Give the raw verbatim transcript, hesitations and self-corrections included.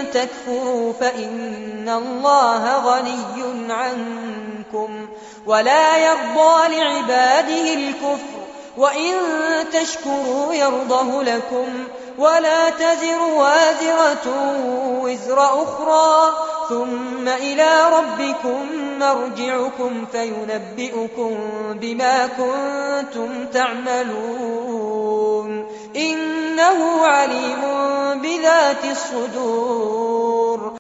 تكفروا فإن الله غني عنكم ولا يرضى لعباده الكفر وإن تشكروا يرضه لكم ولا تزر وازرة وزر أخرى ثم إلى ربكم مرجعكم فينبئكم بما كنتم تعملون إنه عليم بذات الصدور.